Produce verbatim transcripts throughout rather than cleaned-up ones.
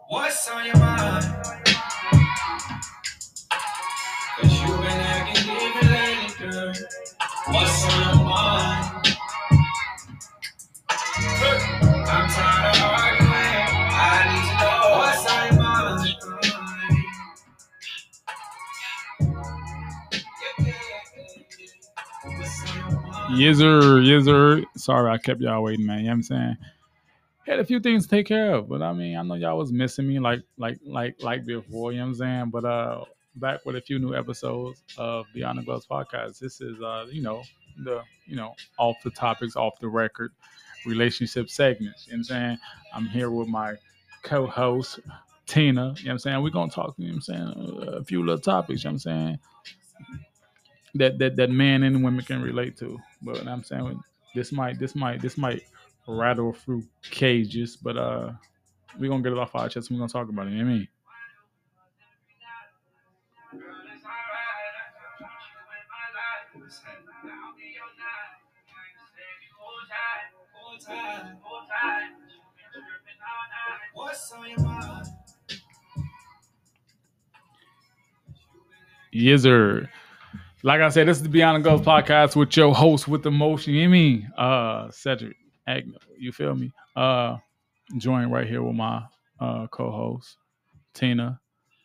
What's on your mind? Cause you been acting different lately, girl. What's on your mind? I'm tired of arguing. I need to know what's on your mind. What's on your mind? Yes, sir. Yes, sir. Sorry, I kept y'all waiting, man. You know what I'm saying? Had a few things to take care of, but I mean, I know y'all was missing me like, like, like, like before. You know what I'm saying? But uh, back with a few new episodes of Beyond the Gloves podcast. This is uh, you know, the you know, off the topics, off the record, relationship segments. You know what I'm saying? I'm here with my co-host Tina. You know what I'm saying? We're gonna talk. You know what I'm saying? A few little topics. You know what I'm saying? that that that men and women can relate to. But I'm saying this might this might this might rattle through cages, but uh we're gonna get it off our chest and we're gonna talk about it. You know what I mean? What's on your mind? Yes, sir. Like I said, this is the Beyond the Ghost podcast with your host with the motion. You know what I mean? Uh Cedric Agnew. You feel me? Uh joined right here with my uh co-host, Tina.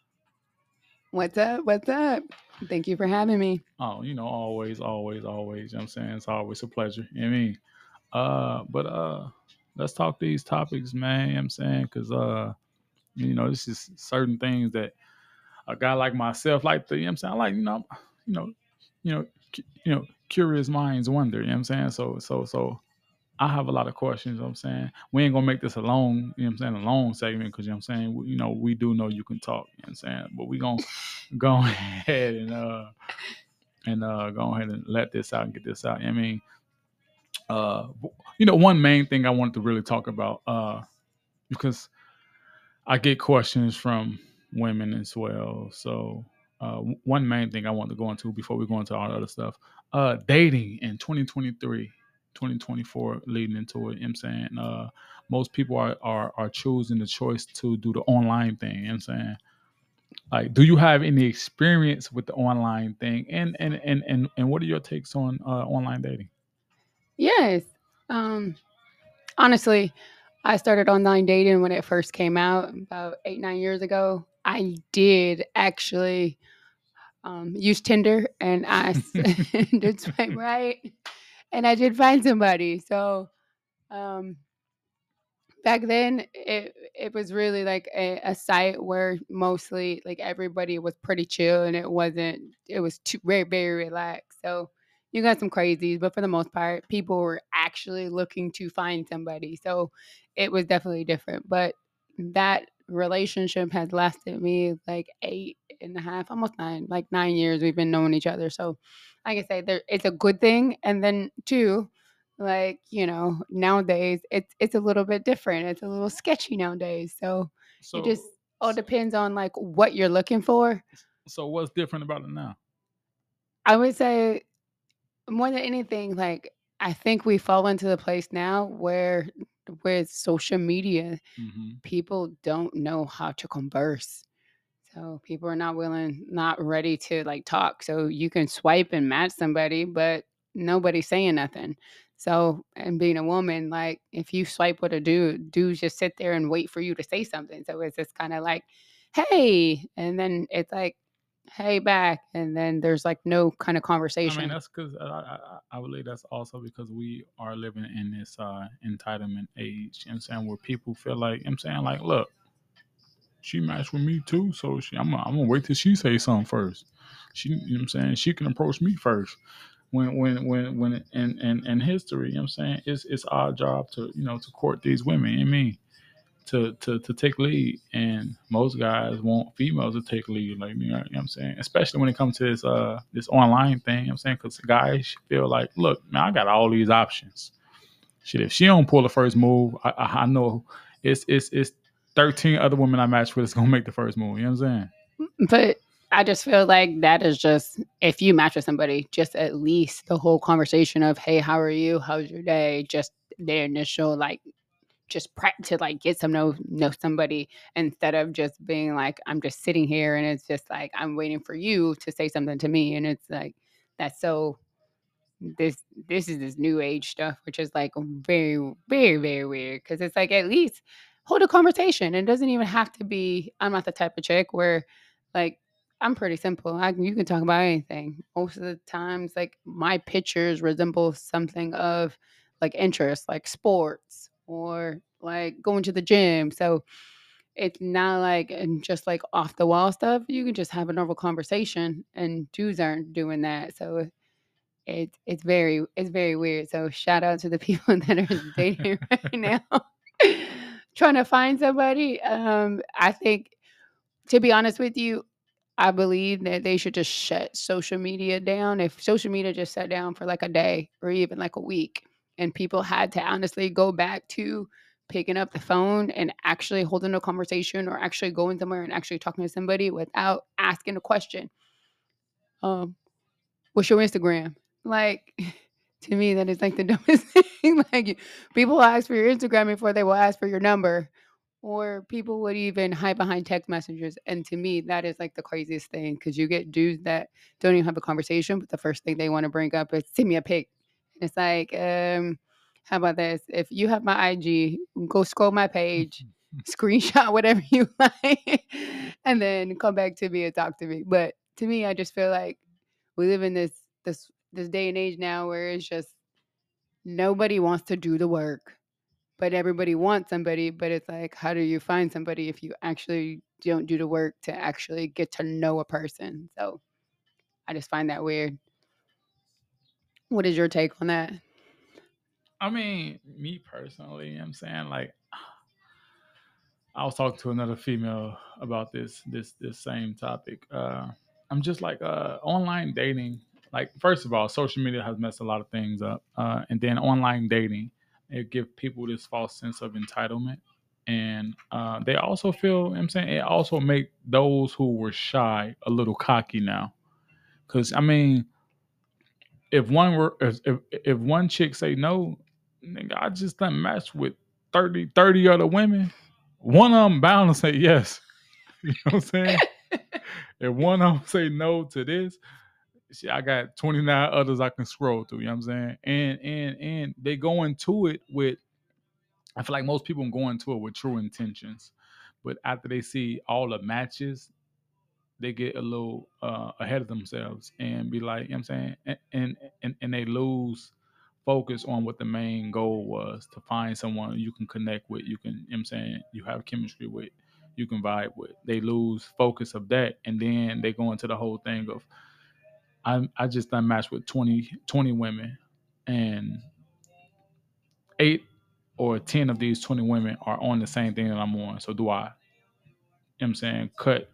What's up? What's up? Thank you for having me. Oh, you know, always, always, always. You know what I'm saying? It's always a pleasure. You know what I mean? Uh, but uh let's talk these topics, man. You know what I'm saying? Because uh, you know, this is certain things that a guy like myself like to, you know what I'm saying? I like, you know, you know, you know, cu- you know, curious minds wonder, you know what I'm saying? So so so I have a lot of questions, you know what I'm saying? We ain't gonna make this a long, you know what I'm saying, a long segment because you know what I'm saying, we, you know, we do know you can talk, you know what I'm saying? But we gonna go ahead and uh and uh go ahead and let this out and get this out. You know what I mean, uh you know, one main thing I wanted to really talk about, uh, because I get questions from women as well. So uh, one main thing I want to go into before we go into all the other stuff, uh, dating in twenty twenty-three, twenty twenty-four, leading into it. You know what I'm saying, uh, most people are, are are choosing the choice to do the online thing. You know what I'm saying, like, do you have any experience with the online thing, and and and and, and what are your takes on uh, online dating? Yes. Um, honestly, I started online dating when it first came out about eight, nine years ago. I did actually um, use Tinder and I s- did swipe right and I did find somebody. So um, back then it it was really like a, a site where mostly like everybody was pretty chill and it wasn't it was too very very relaxed. So you got some crazies, but for the most part people were actually looking to find somebody, so it was definitely different. But that relationship has lasted me like eight and a half, almost nine, like nine years we've been knowing each other. So like I say, there it's a good thing. And then two, like, you know, nowadays it's it's a little bit different. It's a little sketchy nowadays. So it So just all depends on like what you're looking for. so what's different about it now? I would say more than anything, like I think we fall into the place now where with social media, Hmm. people don't know how to converse. So people are not willing, not ready to like talk. So you can swipe and match somebody, but nobody's saying nothing. So, and being a woman, like if you swipe with a dude, dudes just sit there and wait for you to say something. So it's just kind of like, hey, and then it's like, hey back. And then there's like no kind of I mean, conversation. that's because I, I, I believe that's also because we are living in this uh, entitlement age. You know what I'm saying, where people feel like, you know what I'm saying, like, look, she matched with me too, so she, I'm, I'm gonna wait till she say something first. She, you know what I'm saying, she can approach me first. When, when, when, when in, in, in history, you know what I'm saying, it's, it's our job to, you know, to court these women. You know what I mean, to, to to take lead, and most guys want females to take lead, like, you know, you know what I'm saying, especially when it comes to this uh this online thing. You know what I'm saying, because guys feel like, look, man, I got all these options. Shit, if she don't pull the first move, I, I, I know it's it's it's thirteen other women I match with is gonna make the first move. You know what I'm saying? But I just feel like that is just if you match with somebody, just at least the whole conversation of, hey, how are you? How's your day? Just the initial like just pre- to like get some know know somebody instead of just being like I'm just sitting here and it's just like I'm waiting for you to say something to me, and it's like that's so this this is this new age stuff, which is like very very very weird because it's like at least hold a conversation. It doesn't even have to be. I'm not the type of chick where like I'm pretty simple. I can, you can talk about anything. Most of the times, like my pictures resemble something of like interest, like sports or like going to the gym. So it's not like and just like off the wall stuff. You can just have a normal conversation, and dudes aren't doing that. So it's it's very it's very weird. So shout out to the people that are dating right now, trying to find somebody. Um, I think to be honest with you, I believe that they should just shut social media down. If social media just sat down for like a day or even like a week, and people had to honestly go back to picking up the phone and actually holding a conversation or actually going somewhere and actually talking to somebody without asking a question. Um, what's your Instagram? Like, to me, that is like the dumbest thing. Like, people will ask for your Instagram before they will ask for your number, or people would even hide behind text messages. And to me, that is like the craziest thing because you get dudes that don't even have a conversation, but the first thing they want to bring up is send me a pic. And it's like, um, how about this? If you have my I G, go scroll my page, screenshot whatever you like, and then come back to me and talk to me. But to me, I just feel like we live in this this this day and age now where it's just nobody wants to do the work, but everybody wants somebody. But it's like, how do you find somebody if you actually don't do the work to actually get to know a person? So I just find that weird. What is your take on that? I mean, me personally, you know what I'm saying, like, I was talking to another female about this this this same topic. Uh, I'm just like uh, online dating. Like, first of all, social media has messed a lot of things up, uh, and then online dating it give people this false sense of entitlement, and uh, they also feel. You know what I'm saying, it also make those who were shy a little cocky now. Because I mean, if one were if, if if one chick say no, nigga, I just done matched with thirty thirty other women. One of them bound to say yes. You know what I'm saying? If one of them say no to this, shit, I got twenty-nine others I can scroll through. You know what I'm saying? And and and they go into it with. I feel like most people go into it with true intentions, but after they see all the matches, they get a little uh, ahead of themselves and be like, you know what I'm saying, and, and and and they lose focus on what the main goal was to find someone you can connect with, you can, you know what I'm saying, you have chemistry with, you can vibe with. They lose focus of that, and then they go into the whole thing of I I just done matched with twenty twenty women, and eight or ten of these twenty women are on the same thing that I'm on. So do I, you know what I'm saying, cut,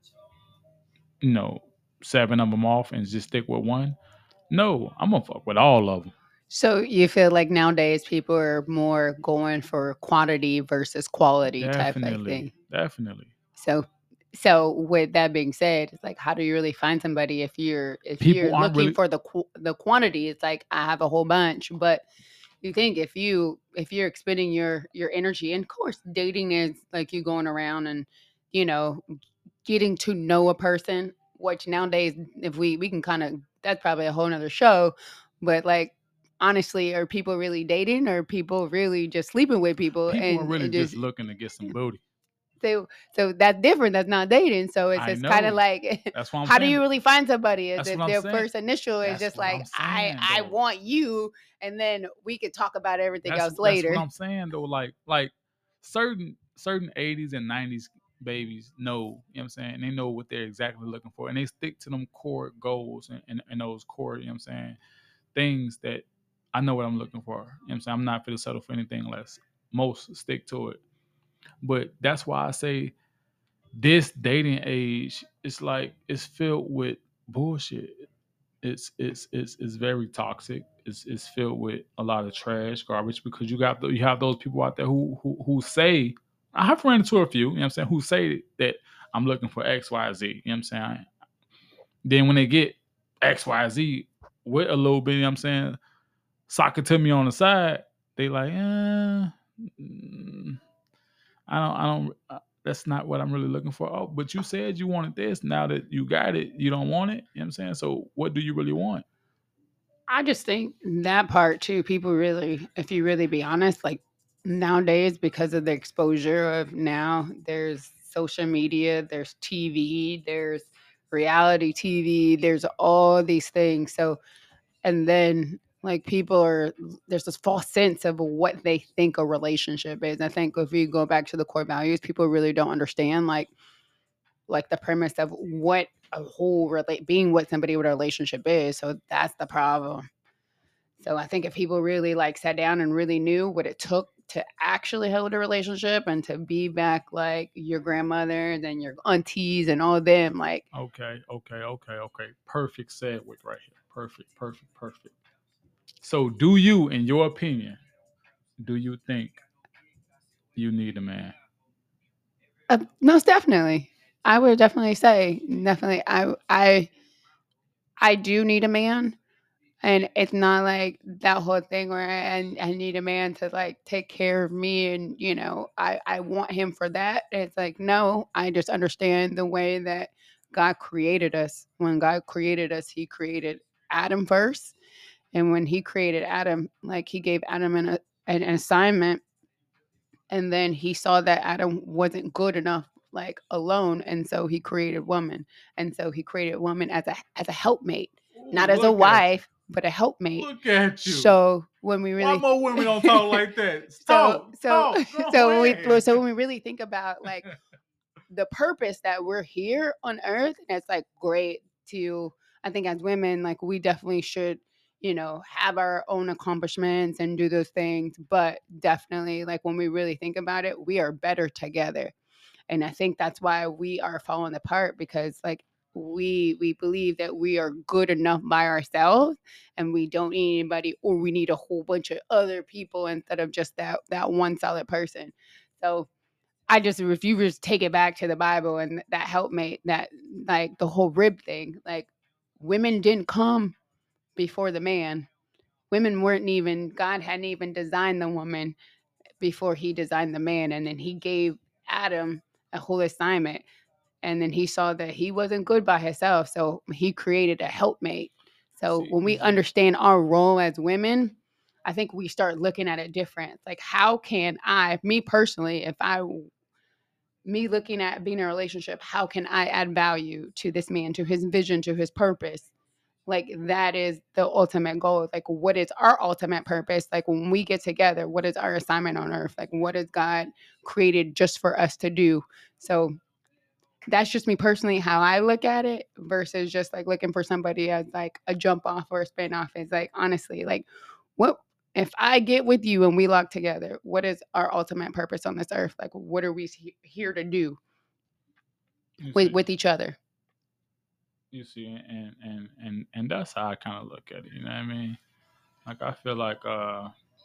you know, seven of them off and just stick with one? No, I'm gonna fuck with all of them. So you feel like nowadays people are more going for quantity versus quality type of Definitely, thing. definitely. So so with that being said, it's like how do you really find somebody if you're if People you're aren't looking really for the qu- the quantity? It's like I have a whole bunch, but you think if you if you're expending your your energy, and of course dating is like you going around and you know getting to know a person, which nowadays if we we can kind of that's probably a whole nother show, but like honestly, are people really dating or are people really just sleeping with people people are and, really and just just looking to get some booty. so so that's different. That's not dating. So it's I just kind of know. like, That's what I'm how do you saying. really find somebody? Is That's what if I'm their saying. first initial is That's just what like, I'm I saying I though. want you, and then we could talk about everything That's else that's what later. I'm saying though. Like like certain certain eighties and nineties babies know, you know what I'm saying? They know what they're exactly looking for. And they stick to them core goals and, and, and those core, you know what I'm saying, things that I know what I'm looking for. You know what I'm saying? I'm not gonna settle for anything less. Most stick to it. But that's why I say this dating age, it's like it's filled with bullshit. It's it's it's it's very toxic. It's it's filled with a lot of trash, garbage, because you got you have those people out there who who who say, I have run into a few, you know what I'm saying, who say that I'm looking for X, Y, Z. You know what I'm saying? Then when they get X, Y, Z with a little bit, you know what I'm saying, sock it to me on the side, they like, eh, mm, I don't, I don't. Uh, that's not what I'm really looking for. Oh, but you said you wanted this. Now that you got it, you don't want it. You know what I'm saying? So what do you really want? I just think that part too, people really, if you really be honest, like nowadays, because of the exposure of now, there's social media, there's T V, there's reality T V, there's all these things. So, and then like people are, there's this false sense of what they think a relationship is. I think if you go back to the core values, people really don't understand like, like the premise of what a whole relate being with somebody with a relationship is. So that's the problem. So I think if people really like sat down and really knew what it took to actually hold a relationship and to be back like your grandmother and then your aunties and all them, like Okay, okay, okay, okay. Perfect segue right here. Perfect, perfect, perfect. So, do you, in your opinion, do you think you need a man? uh, most definitely, I would definitely say definitely. I I I do need a man. And it's not like that whole thing where I, I need a man to like take care of me and, you know, I, I want him for that. It's like, no, I just understand the way that God created us. When God created us, he created Adam first. And when he created Adam, like he gave Adam an, an assignment. And then he saw that Adam wasn't good enough like alone. And so he created woman. And so he created woman as a as a helpmate, Ooh, not as a look at you. wife, but a helpmate. Look at you. So when we Why really more women don't talk like that? so Talk, so talk, go so when we ahead. so when we really think about like the purpose that we're here on earth, and it's like great to, I think as women, like we definitely should, you know, have our own accomplishments and do those things, but definitely like when we really think about it, we are better together. And I think that's why we are falling apart, because like we we believe that we are good enough by ourselves and we don't need anybody, or we need a whole bunch of other people instead of just that that one solid person. So I just, if you just take it back to the Bible and that helpmate, that like the whole rib thing, like women didn't come before the man. Women weren't even, God hadn't even designed the woman before he designed the man. And then he gave Adam a whole assignment. And then he saw that he wasn't good by himself. So he created a helpmate. So See, when we see, understand our role as women, I think we start looking at it different. Like, how can I, me personally, if I me looking at being in a relationship, how can I add value to this man, to his vision, to his purpose? Like that is the ultimate goal. Like what is our ultimate purpose? Like when we get together, what is our assignment on earth? Like what has God created just for us to do? So that's just me personally how I look at it versus just like looking for somebody as like a jump off or a spin off. Is like honestly, like what if I get with you and we lock together, what is our ultimate purpose on this earth? Like what are we he- here to do you with see, with each other? you see, and and and and that's how I kind of look at it. You know what I mean? Like I feel like uh,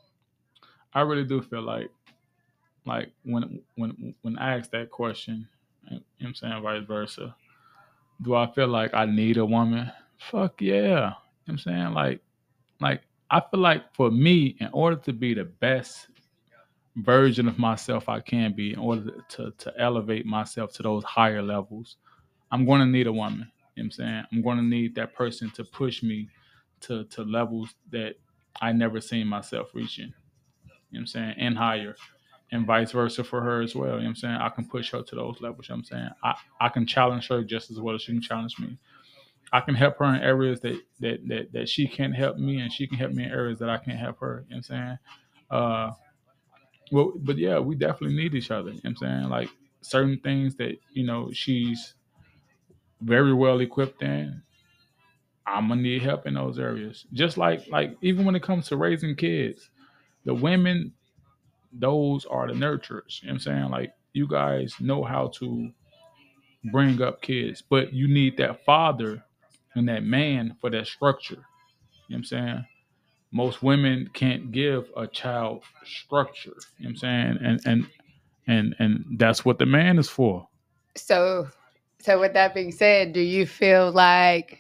I really do feel like like when when when I ask that question, you know what I'm saying, vice versa. Do I feel like I need a woman? Fuck yeah. You know what I'm saying? Like like I feel like for me, in order to be the best version of myself I can be, in order to to elevate myself to those higher levels, I'm gonna need a woman. You know what I'm saying? I'm gonna need that person to push me to to levels that I never seen myself reaching. You know what I'm saying? And higher. And vice versa for her as well. You know what I'm saying? I can push her to those levels. You know what I'm saying? I, I can challenge her just as well as she can challenge me. I can help her in areas that that that, that she can't help me, and she can help me in areas that I can't help her. You know what I'm saying? Uh well, but yeah, we definitely need each other. You know what I'm saying? Like certain things that, you know, she's very well equipped in, I'm gonna need help in those areas. Just like like even when it comes to raising kids, the women, those are the nurturers. You know what I'm saying? Like you guys know how to bring up kids, but you need that father and that man for that structure. You know what I'm saying? Most women can't give a child structure. You know what I'm saying? And and and and that's what the man is for. So so with that being said, do you feel like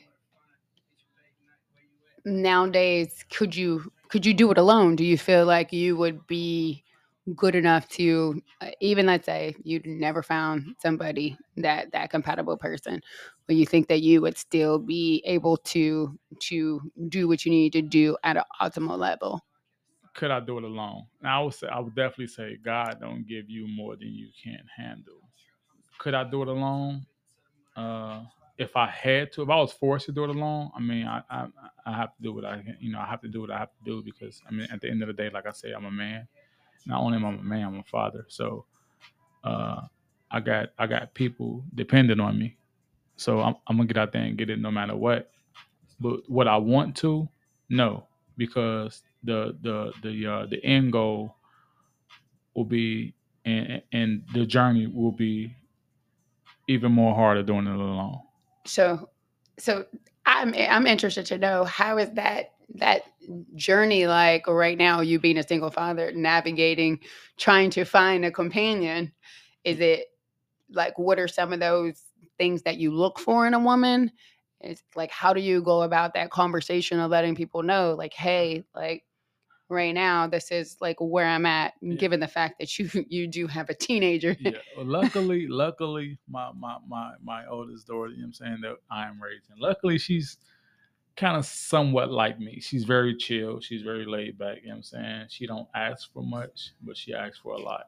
nowadays could you could you do it alone? Do you feel like you would be good enough to uh, even let's say you never found somebody that that compatible person, but you think that you would still be able to to do what you need to do at an optimal level? Could I do it alone? Now, I would say I would definitely say God don't give you more than you can handle. Could I do it alone? Uh, if I had to, if I was forced to do it alone, I mean, I, I I have to do what I can. You know, I have to do what I have to do because I mean, at the end of the day, like I say, I'm a man. Not only am I a man, I'm a father. So uh, I got I got people dependent on me. So I'm, I'm gonna get out there and get it no matter what. But what I want to, no, because the the the uh, the end goal will be, and and the journey will be even more harder doing it alone. So, so I'm I'm interested to know, how is that that journey like right now? You being a single father, navigating, trying to find a companion. Is it like, what are some of those things that you look for in a woman? It's like, how do you go about that conversation of letting people know, like, hey, like right now, this is like where I'm at, Yeah. given the fact that you you do have a teenager. Yeah. Well, luckily, luckily, my my my my oldest daughter, you know what I'm saying, that I am raising. Luckily, she's kind of somewhat like me. She's very chill. She's very laid back. You know what I'm saying? She don't ask for much, but she asks for a lot.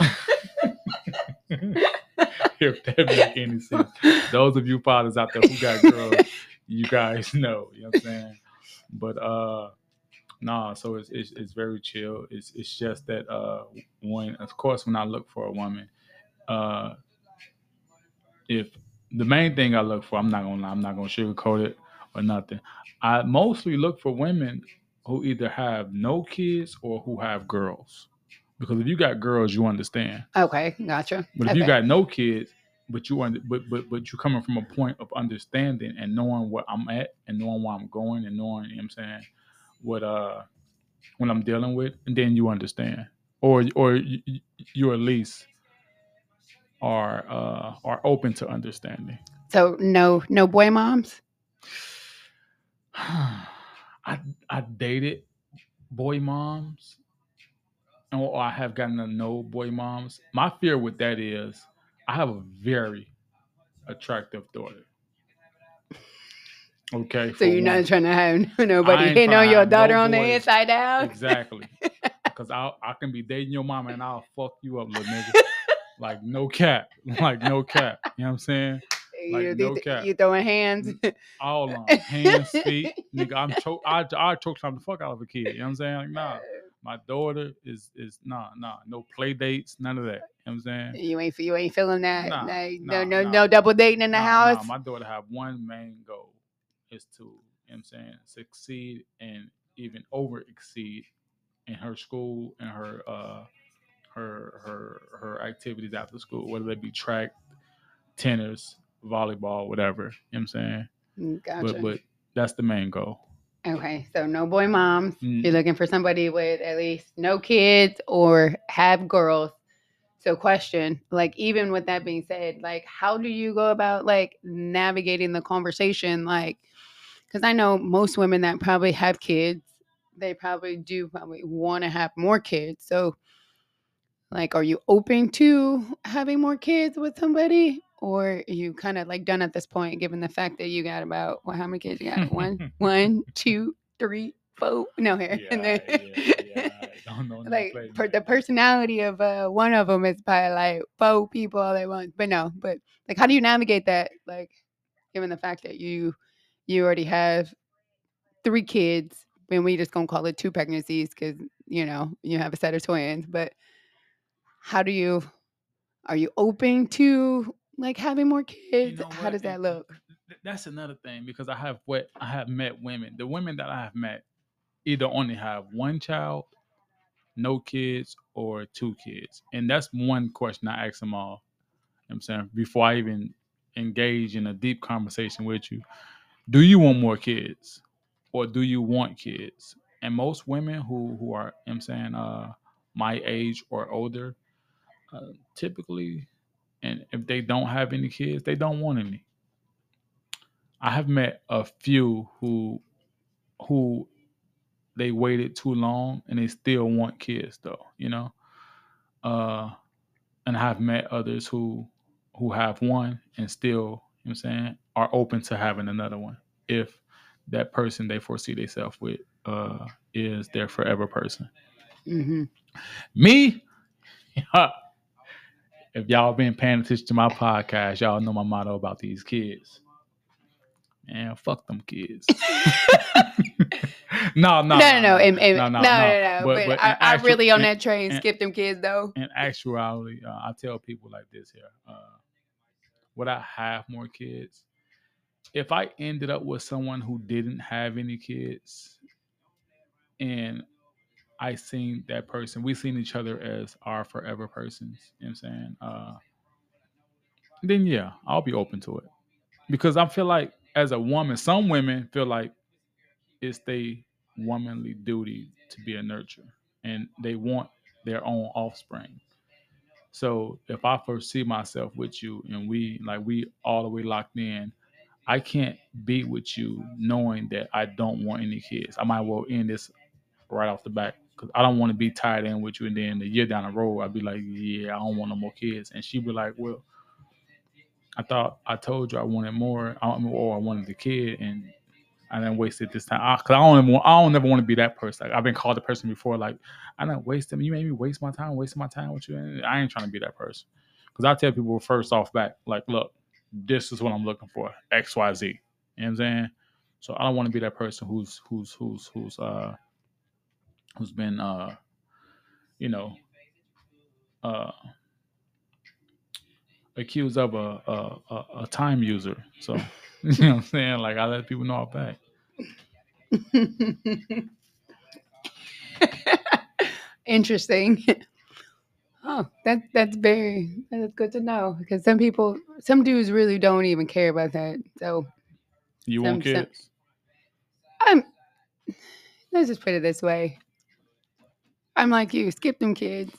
If that make any sense. Those of you fathers out there who got girls, you guys know. You know what I'm saying? But uh nah, so it's, it's it's very chill. It's it's just that uh when of course when I look for a woman, uh if the main thing I look for, I'm not gonna lie, I'm not gonna sugarcoat it or nothing. I mostly look for women who either have no kids or who have girls. Because if you got girls, you understand. Okay, gotcha. But if Okay. you got no kids, but you under, but but but you're coming from a point of understanding and knowing where I'm at and knowing where I'm going and knowing, you know what I'm saying, what uh what I'm dealing with, and then you understand, or or you, you at least are uh are open to understanding. So no no boy moms? I I dated boy moms, or I have gotten to know boy moms. My fear with that is I have a very attractive daughter. Okay, So for you're not one, trying to have I nobody ain't hitting trying on to your have daughter no on the boys. inside out? Exactly, because I I can be dating your mama and I'll fuck you up, little nigga. Like no cap, like no cap. You know what I'm saying? Like You, no you, cap. you throwing hands? All on hands, feet, nigga. I'm choke. I I choke time the fuck out of a kid. You know what I'm saying? Like nah, my daughter is is nah nah no play dates, none of that. You know what I'm saying? You ain't you ain't feeling that? Nah, no, nah, no, nah, no double dating in the nah, house. nah. My daughter have one main goal is to, you know what I'm saying, succeed and even over exceed in her school and her uh her her her activities after school, whether they be track, tennis, volleyball, whatever. You know what I'm saying? Mm, But Gotcha. but that's the main goal. Okay, so no boy moms. Mm. You're looking for somebody with at least no kids or have girls. So question, like, even with that being said, like, how do you go about like navigating the conversation? Like, because I know most women that probably have kids, they probably do probably want to have more kids. So like, are you open to having more kids with somebody? Or are you kind of like done at this point, given the fact that you got about, well, how many kids you got? One, one, two, three, four. No, here. And Yeah, then, yeah, yeah. I don't know no like, play, per, man. the personality of uh, one of them is probably like four people all they want. But no, but like, how do you navigate that? Like, given the fact that you you already have three kids, and we just gonna call it two pregnancies because you know you have a set of twins. But how do you are you open to like having more You kids? know How what? does that And look? th- that's another thing because I have what I have met women. The women that I have met either only have one child, no kids, or two kids, and that's one question I ask them all. You know what I'm saying before I even engage in a deep conversation with you, do you want more kids, or do you want kids? And most women who who are, you know what I'm saying, uh, my age or older, uh, typically, and if they don't have any kids, they don't want any. I have met a few who who they waited too long and they still want kids though, you know. uh, and I've met others who who have one and still, you know what I'm saying, are open to having another one if that person they foresee themselves with uh, is their forever person. Mm-hmm. Me, if y'all been paying attention to my podcast, y'all know my motto about these kids. Man, fuck them kids. no, no, No, no, no, no, no, and, and, no, no, no, no, no. no. But But but I, in I actual really on in, that train. in, Skip them kids though. in actuality, uh, I tell people like this here. Uh, would I have more kids? If I ended up with someone who didn't have any kids and I seen that person, we seen each other as our forever persons, you know what I'm saying? Uh, then yeah, I'll be open to it. Because I feel like as a woman, some women feel like it's their womanly duty to be a nurturer and they want their own offspring. So if I foresee myself with you and we like we all the way locked in, I can't be with you knowing that I don't want any kids. I might well end this right off the back because I don't want to be tied in with you. And then a year down the road, I'd be like, yeah, I don't want no more kids. And she'd be like, well, I thought I told you I wanted more, or I wanted the kid, and I didn't waste it this time. I, Cause I don't, even, I don't never want to be that person. Like, I've been called the person before, like I didn't waste them. You made me waste my time, wasting my time with you. And I ain't trying to be that person. Cause I tell people first off back, like, look, this is what I'm looking for, X, Y, Z. You know what I'm saying? So I don't want to be that person who's who's who's who's uh who's been uh you know uh accused of a a, a, a time user. So you know what I'm saying? Like I let people know off back. Interesting. Oh, that that's very that's good to know because some people, some dudes really don't even care about that. So You want some some, kids? I'm let's just put it this way. I'm like you, skip them kids.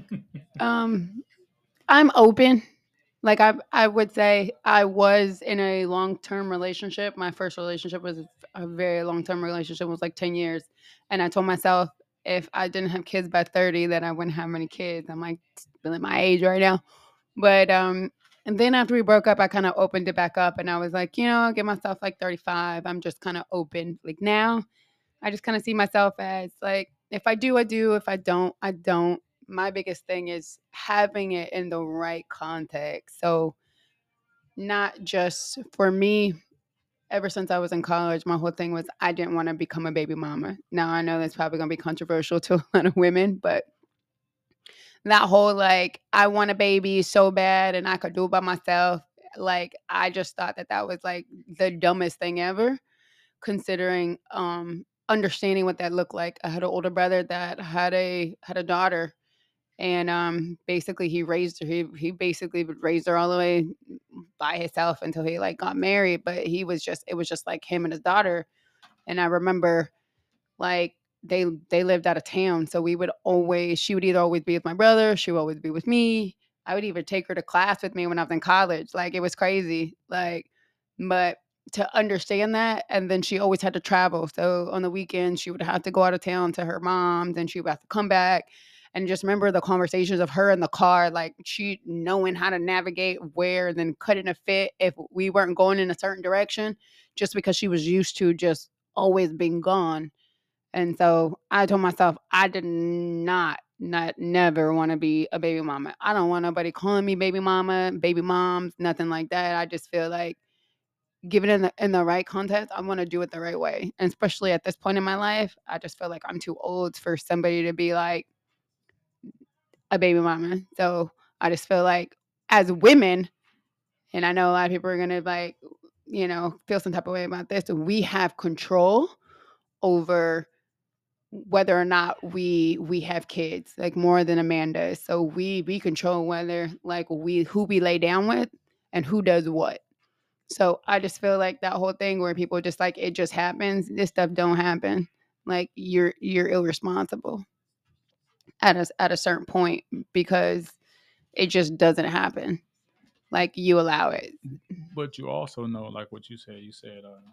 Um, I'm open. Like I I would say I was in a long term relationship. My first relationship was a very long term relationship. It was like ten years, and I told myself if I didn't have kids by thirty, then I wouldn't have many kids. I'm like really my age right now. But um, and then after we broke up, I kind of opened it back up, and I was like, you know, I'll give myself like thirty-five. I'm just kind of open. Like now, I just kind of see myself as like, if I do, I do. If I don't, I don't. My biggest thing is having it in the right context. So not just for me. Ever since I was in college, my whole thing was I didn't want to become a baby mama. Now I know that's probably gonna be controversial to a lot of women, but that whole like I want a baby so bad and I could do it by myself. Like I just thought that that was like the dumbest thing ever, considering um understanding what that looked like. I had an older brother that had a had a daughter, and um basically he raised her. He he basically raised her all the way by himself until he like got married. But he was just it was just like him and his daughter. And I remember like they they lived out of town, so we would always she would either always be with my brother, she would always be with me. I would even take her to class with me when I was in college. Like it was crazy. Like, but to understand that, and then she always had to travel. So on the weekends, she would have to go out of town to her mom, then she would have to come back. And just remember the conversations of her in the car, like she knowing how to navigate where, and then couldn't have fit if we weren't going in a certain direction, just because she was used to just always being gone. And so I told myself I did not, not never want to be a baby mama. I don't want nobody calling me baby mama, baby moms, nothing like that. I just feel like given in the in the right context, I want to do it the right way. And especially at this point in my life, I just feel like I'm too old for somebody to be like a baby mama. So I just feel like as women, and I know a lot of people are gonna like, you know, feel some type of way about this, we have control over whether or not we we have kids, like more than a man does. So we we control whether like we who we lay down with and who does what. So I just feel like that whole thing where people just like it just happens, this stuff don't happen. Like you're you're irresponsible at a at a certain point because it just doesn't happen. Like you allow it. But you also know, like what you said. You said, uh,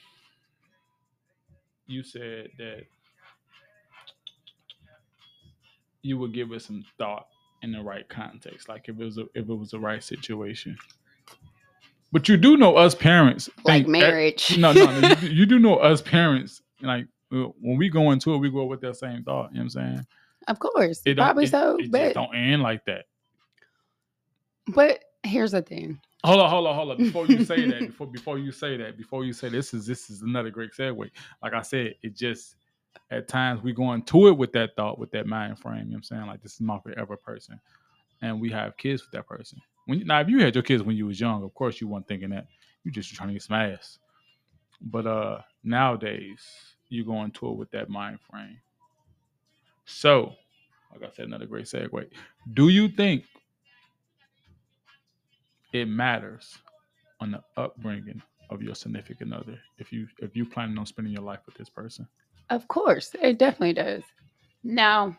you said that you would give it some thought in the right context, like if it was a, if it was the right situation. But you do know us parents Like think eh, marriage. no, no, no. You, do- you do know us parents like uh, when we go into it, we go with that same thought. You know what I'm saying? Of course, It don't. probably It, so. it just But don't end like that. but here's the thing. Hold on, hold on, hold on. Before you say that, before before you say that, before you say this is this is another great segue. Like I said, it just at times we go into it with that thought, with that mind frame. You know what I'm saying? Like this is my forever person, and we have kids with that person. When now, if you had your kids when you was young, of course you weren't thinking that. You just trying to get some ass. But uh nowadays, you go into it with that mind frame. So, like I said, another great segue. Do you think it matters on the upbringing of your significant other if you if you planning on spending your life with this person? Of course, it definitely does. Now,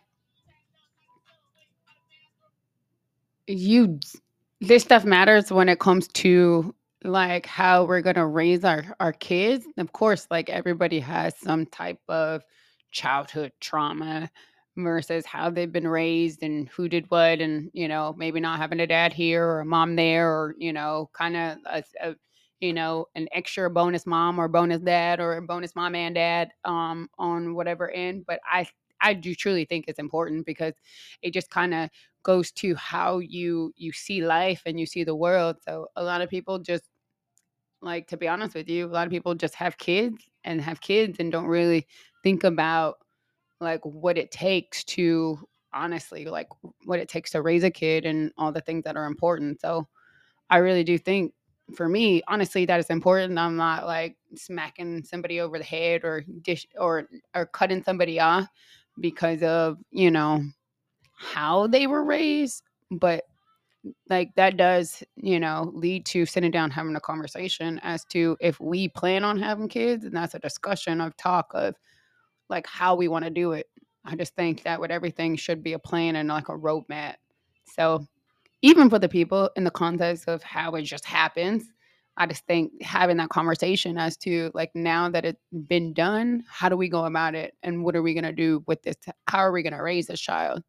you this stuff matters when it comes to like how we're gonna raise our our kids. Of course, like everybody has some type of childhood trauma versus how they've been raised and who did what, and you know maybe not having a dad here or a mom there, or you know kind of a, a you know an extra bonus mom or bonus dad or a bonus mom and dad um on whatever end. But I I do truly think it's important because it just kind of goes to how you you see life and you see the world. So a lot of people just like to be honest with you, a lot of people just have kids and have kids and don't really think about like what it takes to honestly like what it takes to raise a kid and all the things that are important. So I really do think for me, honestly, that is important. I'm not like smacking somebody over the head or dish or or cutting somebody off because of, you know, how they were raised, but like that does, you know, lead to sitting down having a conversation as to if we plan on having kids, and that's a discussion of talk of like how we want to do it. I just think that with everything should be a plan and like a roadmap. So even for the people in the context of how it just happens, I just think having that conversation as to like now that it's been done, how do we go about it and what are we gonna do with this? How are we gonna raise this child?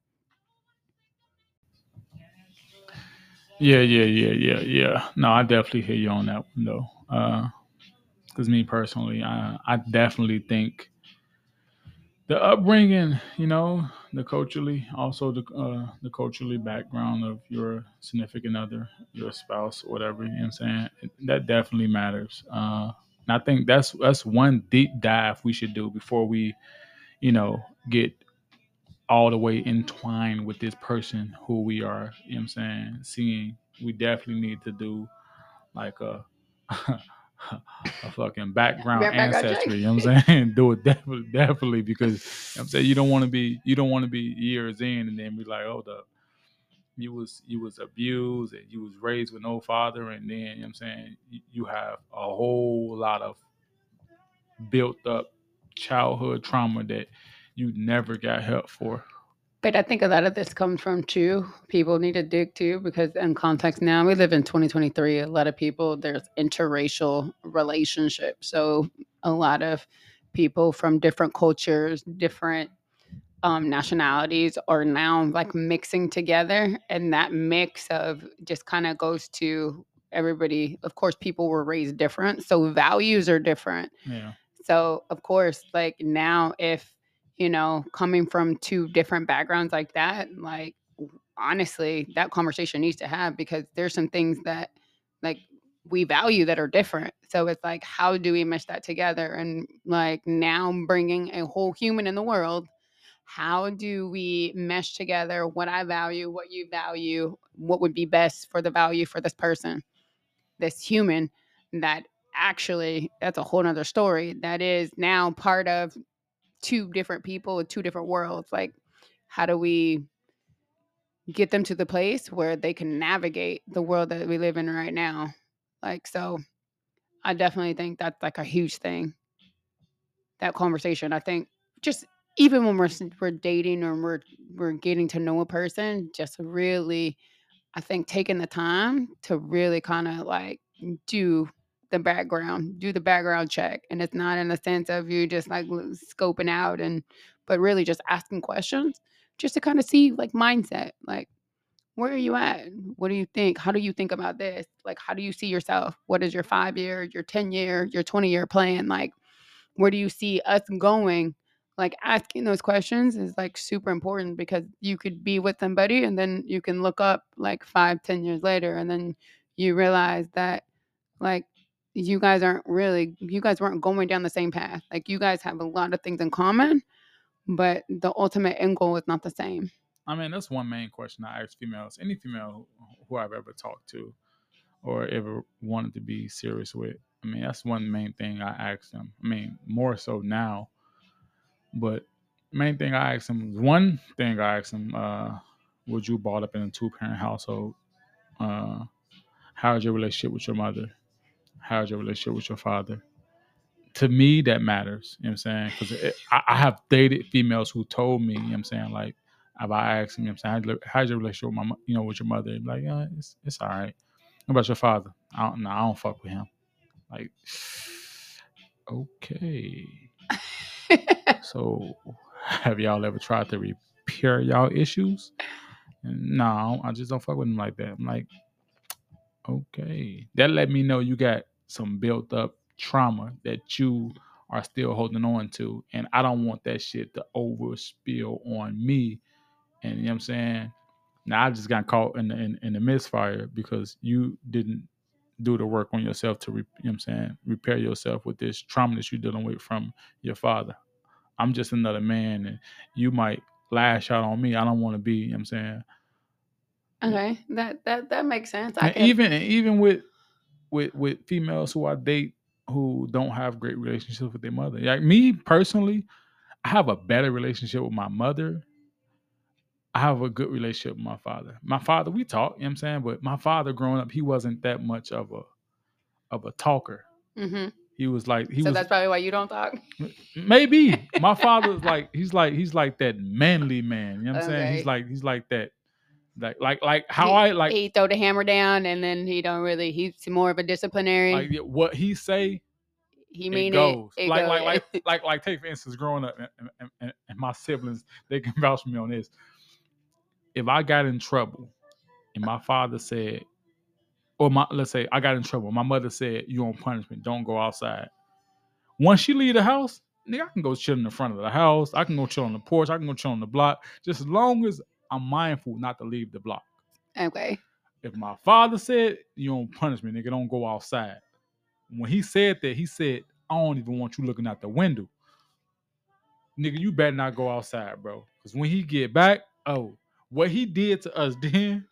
Yeah, yeah, yeah, yeah, yeah. No, I definitely hear you on that one though. Uh, because me personally, I I definitely think the upbringing, you know, the culturally, also the uh, the culturally background of your significant other, your spouse, whatever. You know what I'm saying? That definitely matters. Uh, and I think that's that's one deep dive we should do before we, you know, get all the way entwined with this person who we are. You know what I'm saying? Seeing, we definitely need to do like a a fucking background Background check. ancestry. You know what I'm saying? Do it definitely, definitely because you know what I'm saying you don't want to be you don't want to be years in and then be like, hold up, you was you was abused and you was raised with no father, and then you know what I'm saying you, you have a whole lot of built up childhood trauma that you never got help for. But I think a lot of this comes from too. People need to dig too because in context now we live in twenty twenty-three. A lot of people there's interracial relationships. So a lot of people from different cultures, different um, nationalities are now like mixing together, and that mix of just kind of goes to everybody. Of course, people were raised different, so values are different. Yeah. So, of course, like now, if you know, coming from two different backgrounds like that, like honestly, that conversation needs to have because there's some things that like we value that are different. So it's like, how do we mesh that together? And like now, bringing a whole human in the world, how do we mesh together what I value, what you value, what would be best for the value for this person, this human that actually that's a whole nother story that is now part of two different people with two different worlds. Like, how do we get them to the place where they can navigate the world that we live in right now? Like, so I definitely think that's like a huge thing. That conversation, I think, just even when we're s- we're dating or we're we're getting to know a person, just really I think taking the time to really kind of like do the background, do the background check. And it's not in the sense of you just like l- scoping out and, but really just asking questions just to kind of see like mindset, like where are you at? What do you think? How do you think about this? Like, how do you see yourself? What is your five year, your ten year, your twenty year plan? Like, where do you see us going? Like, asking those questions is like super important because you could be with somebody and then you can look up like five, ten years later, and then you realize that like you guys aren't really, you guys weren't going down the same path. Like, you guys have a lot of things in common, but the ultimate end goal is not the same. I mean, that's one main question I ask females, any female who I've ever talked to or ever wanted to be serious with. I mean, that's one main thing I ask them. I mean, more so now, but main thing I ask them, one thing I ask them, uh, would you brought up in a two parent household? Uh, how's your relationship with your mother? How's your relationship with your father? To me, that matters. You know what I'm saying? Because I, I have dated females who told me, you know what I'm saying, like, if I asked them, you know what I'm saying, how's your relationship with my, mo- you know, with your mother? They'd be like, yeah, it's it's all right. What about your father? I don't, no, I don't fuck with him. Like, okay. So, have y'all ever tried to repair y'all issues? And no, I just don't fuck with him like that. I'm like, okay. That let me know you got some built up trauma that you are still holding on to. And I don't want that shit to overspill on me. And you know what I'm saying? Now I just got caught in the in, in the misfire because you didn't do the work on yourself to re, you know what I'm saying, repair yourself with this trauma that you're dealing with from your father. I'm just another man and you might lash out on me. I don't want to be, you know what I'm saying? Okay, that that that makes sense. I And can even even with with with females who I date who don't have great relationships with their mother. Like me personally, I have a better relationship with my mother. I have a good relationship with my father. My father, we talk, you know what I'm saying? But my father growing up, he wasn't that much of a of a talker. hmm He was like he So was that's probably why you don't talk. maybe my father's like he's like he's like that manly man. You know what I'm saying? He's Okay. like he's like that like like like how he, I like he throw the hammer down, and then he don't really. He's more of a disciplinary. like what he say he it mean it. goes. It Like go. like like like like take for instance, growing up and, and, and, and my siblings, they can vouch for me on this. If I got in trouble and my father said, or my let's say I got in trouble, my mother said, "You on punishment? Don't go outside." Once she leave the house, nigga, I can go chill in the front of the house. I can go chill on the porch. I can go chill on the block, just as long as I'm mindful not to leave the block. Okay. If my father said, "You on punishment, nigga, don't go outside," when he said that, he said, "I don't even want you looking out the window. Nigga, you better not go outside, bro. Because when he get back, oh, what he did to us then."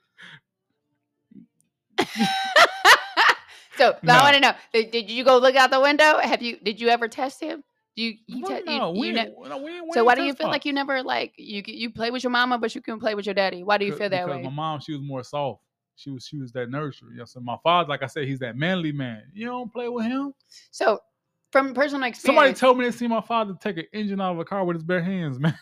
So No. I want to know: did, did you go look out the window? Have you? Did you ever test him? Do you? you, Well, te- no, you, we you ain't, ne- no, we ain't, we so ain't why do you test feel like pops. you never like you you play with your mama, but you can play with your daddy? Why do you Because, feel that because way? my mom, she was more soft. She was she was that nursery. You know, so my father, like I said, he's that manly man. You don't play with him. So, from personal experience, Somebody told me they see my father take an engine out of a car with his bare hands, man.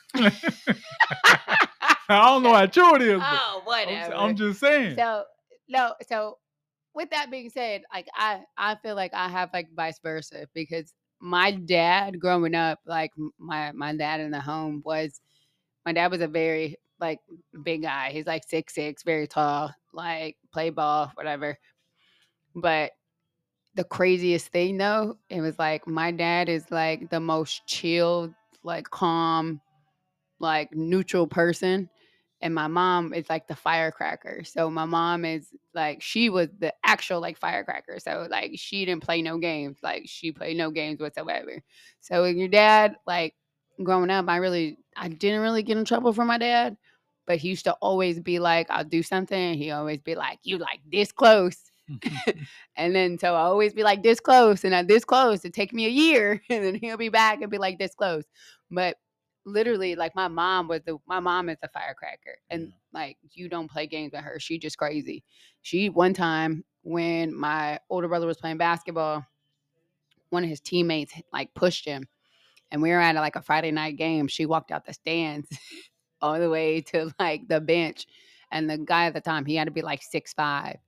I don't know how true it is, but oh, whatever. I'm, I'm just saying. So no, so with that being said, like I, I feel like I have like vice versa because my dad growing up, like m- my my dad in the home was, my dad was a very like big guy. He's like six six, very tall, like play ball, whatever. But the craziest thing though, it was like my dad is like the most chilled, like calm, like neutral person. And my mom is like the firecracker. So my mom is like, she was the actual like firecracker. So like she didn't play no games. Like she played no games whatsoever. So with your dad, like growing up, I really I didn't really get in trouble for my dad. But he used to always be like, I'll do something. And he always be like, you like this close. And then so I always be like this close and I'm this close. It take me a year. And then he'll be back and be like this close. But literally, like my mom was the my mom is a firecracker, and Yeah. like you don't play games with her. She just crazy. She one time when my older brother was playing basketball, one of his teammates like pushed him, and we were at like a Friday night game. She walked out the stands all the way to like the bench, and the guy at the time he had to be like six five.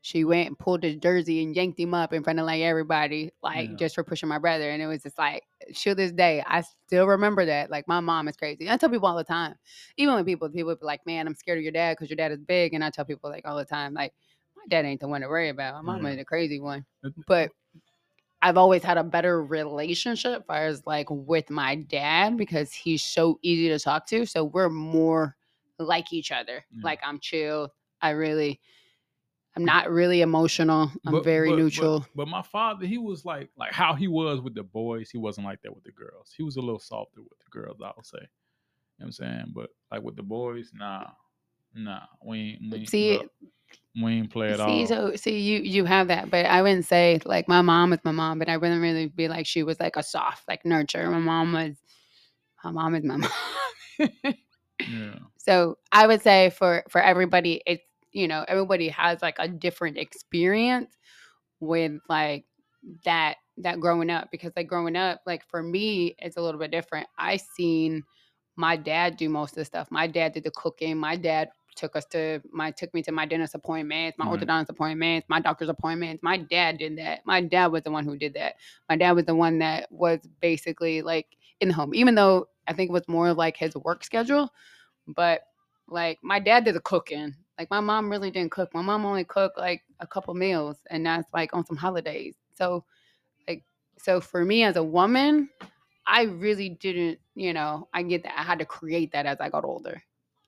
she went and pulled his jersey and yanked him up in front of like everybody, like Yeah. just for pushing my brother. And it was just like, to this day, I still remember that. Like my mom is crazy. I tell people all the time, even when people people be like, "Man, I'm scared of your dad because your dad is big," and I tell people like all the time, like my dad ain't the one to worry about. My mom Yeah. is the crazy one, but I've always had a better relationship as far as like with my dad because he's so easy to talk to. So we're more like each other. Yeah. Like I'm chill. I really, I'm not really emotional. I'm But, very but, neutral. But, but my father, he was like like how he was with the boys. He wasn't like that with the girls. He was a little softer with the girls, I would say. You know what I'm saying? But like with the boys, nah, nah, we ain't, we ain't, See, look, we ain't play at see, all. so see, you you have that, but I wouldn't say like my mom is my mom, but I wouldn't really be like she was like a soft like nurture. My mom was, my mom is my mom. Yeah. So I would say for for everybody, it's, you know, everybody has like a different experience with like that that growing up, because like growing up, like for me, it's a little bit different. I seen my dad do most of the stuff. My dad did the cooking. My dad took us to my took me to my dentist appointments, my Right. orthodontist appointments, my doctor's appointments. My dad did that. My dad was the one who did that. My dad was the one that was basically like in the home, even though I think it was more like his work schedule. But like my dad did the cooking. Like my mom really didn't cook. My mom only cooked like a couple meals, and that's like on some holidays. So like so for me as a woman, I really didn't, you know, I get that I had to create that as I got older.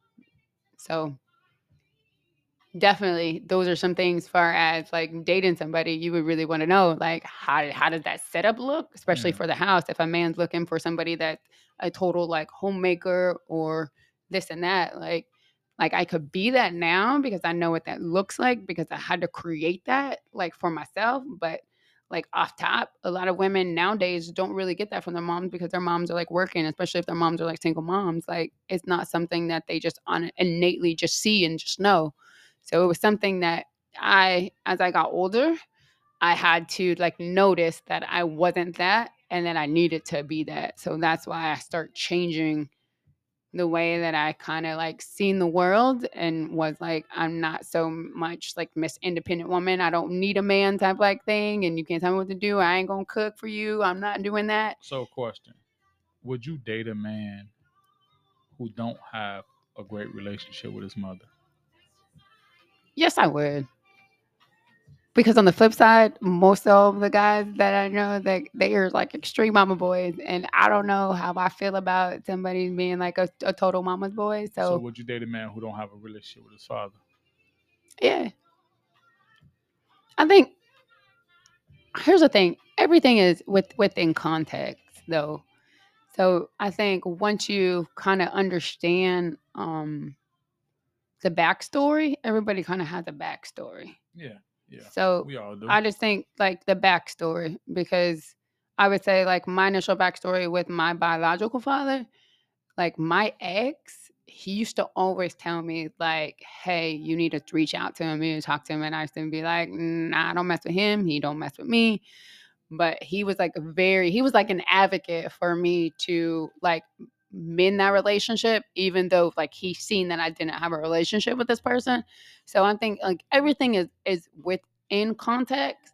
So definitely those are some things far as like dating somebody you would really want to know, like how how does that setup look, especially Yeah. for the house. If a man's looking for somebody that's a total like homemaker or this and that, like like I could be that now because I know what that looks like because I had to create that like for myself. But like off top, a lot of women nowadays don't really get that from their moms because their moms are like working, especially if their moms are like single moms. Like it's not something that they just on innately just see and just know. So it was something that I, as I got older, I had to like notice that I wasn't that and that I needed to be that. So that's why I start changing the way that I kind of like seen the world and was like, I'm not so much like Miss Independent Woman. I don't need a man type like thing. And you can't tell me what to do. I ain't going to cook for you. I'm not doing that. So, question: would you date a man who don't have a great relationship with his mother? Yes, I would. Because on the flip side, most of the guys that I know, that they are like extreme mama boys, and I don't know how I feel about somebody being like a, a total mama's boy. So, So, would you date a man who don't have a relationship with his father? yeah, I think here's the thing: everything is with within context, though. So I think once you kind of understand um, the backstory, everybody kind of has a backstory. Yeah, yeah. So We all do. I just think like the backstory, because I would say like my initial backstory with my biological father, like my ex, he used to always tell me like, "Hey, you need to reach out to him, you need to talk to him," and I used to be like, "Nah, I don't mess with him. He don't mess with me." But he was like a very, he was like an advocate for me to like mend that relationship, even though like he's seen that I didn't have a relationship with this person. So I think like everything is is within context.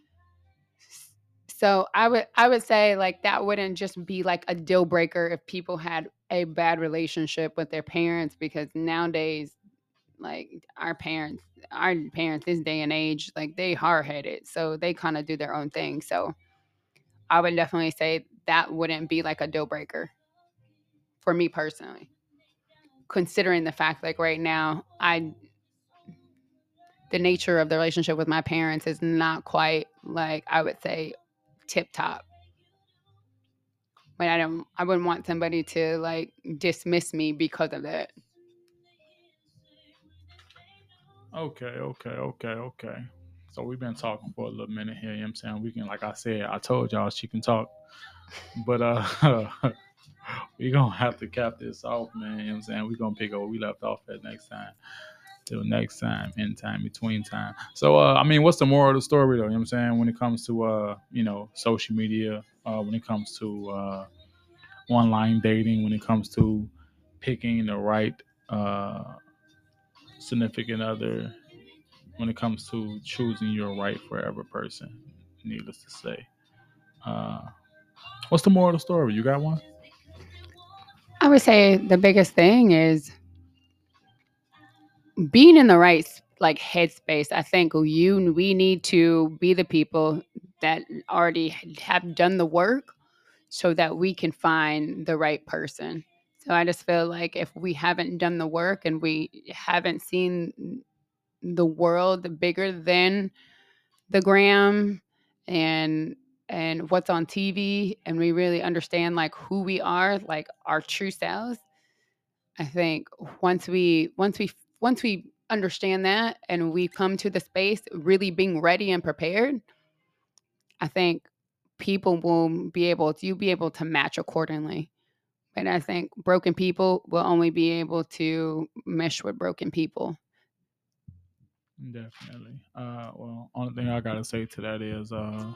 So I would I would say like that wouldn't just be like a deal breaker if people had a bad relationship with their parents, because nowadays like our parents our parents this day and age, like they hard headed, so they kind of do their own thing. So I would definitely say that wouldn't be like a deal breaker for me personally, considering the fact like right now I the nature of the relationship with my parents is not quite like I would say tip top. But I don't I wouldn't want somebody to like dismiss me because of that. Okay, okay, okay, okay. So we've been talking for a little minute here, you know what I'm saying? We can, like I said, I told y'all she can talk. But uh we gonna have to cap this off, man. You know what I'm saying? We're gonna pick up where we left off at next time. Till next time, in time, between time. So uh I mean, what's the moral of the story though? You know what I'm saying? When it comes to uh, you know, social media, uh when it comes to uh online dating, when it comes to picking the right uh significant other, when it comes to choosing your right forever person. Needless to say, uh, what's the moral of the story? You got one? I would say the biggest thing is being in the right like headspace. I think you we need to be the people that already have done the work so that we can find the right person. So I just feel like if we haven't done the work and we haven't seen the world bigger than the gram and and what's on T V, and we really understand like who we are, like our true selves, I think once we once we once we understand that and we come to the space really being ready and prepared, I think people will be able to you be able to match accordingly. And I think broken people will only be able to mesh with broken people. Definitely. Uh, well, only thing I gotta say to that is, uh,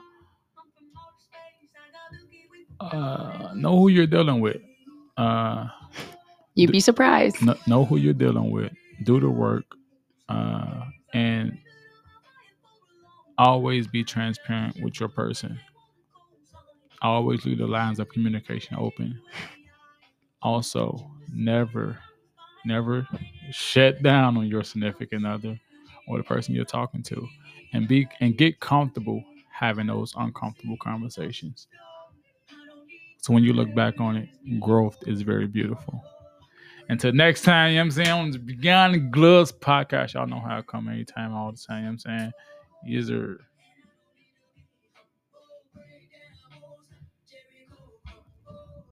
uh, know who you're dealing with. Uh, You'd be surprised. kn- know who you're dealing with. Do the work, uh, and always be transparent with your person. Always leave the lines of communication open. Also, never, never shut down on your significant other or the person you're talking to, and be and get comfortable having those uncomfortable conversations. So when you look back on it, growth is very beautiful. Until next time, you know what I'm saying, on the Beyond the Gloves podcast, y'all know how I come anytime, all the time, you know what I'm saying. These are